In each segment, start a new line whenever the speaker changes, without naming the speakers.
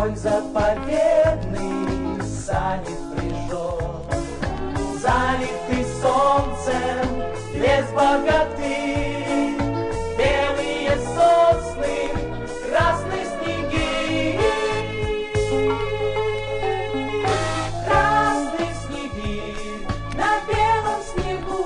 Конь заповедный сани впряжет, залитый солнцем лес богатый, белые сосны, красные снеги. Красные снеги на белом снегу,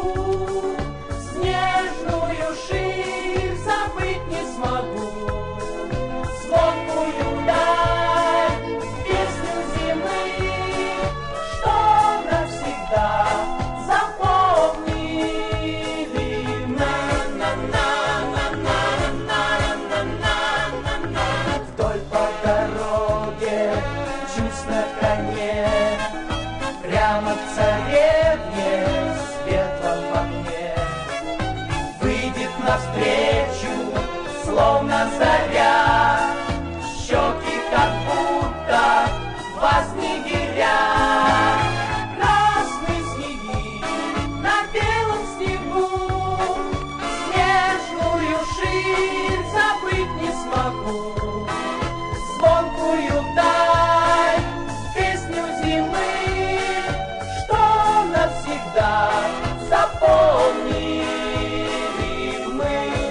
снежную ширь забыть не смогу. Звонкую даль, песню зимы, что навсегда запомнили. На-на-на-на-на-на-на-на-на-на. Вдоль по дороге мчусь на коне, прямо к царевне в светлом окне. Выйдет навстречу, словно заря, щеки как будто два снегиря. Красные снеги на белом снегу, снежную ширь забыть не смогу. Звонкую даль, песню зимы, что навсегда запомнили мы.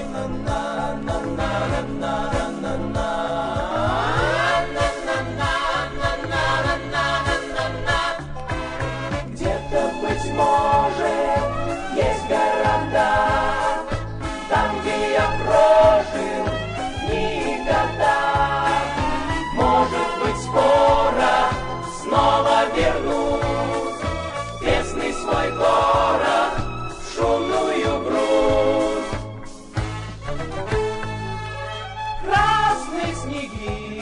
Где-то, быть может, есть города, там, где я прожил дни и года. Может быть, скоро снова вернусь в песный свой город, в шумную грудь. Красные снеги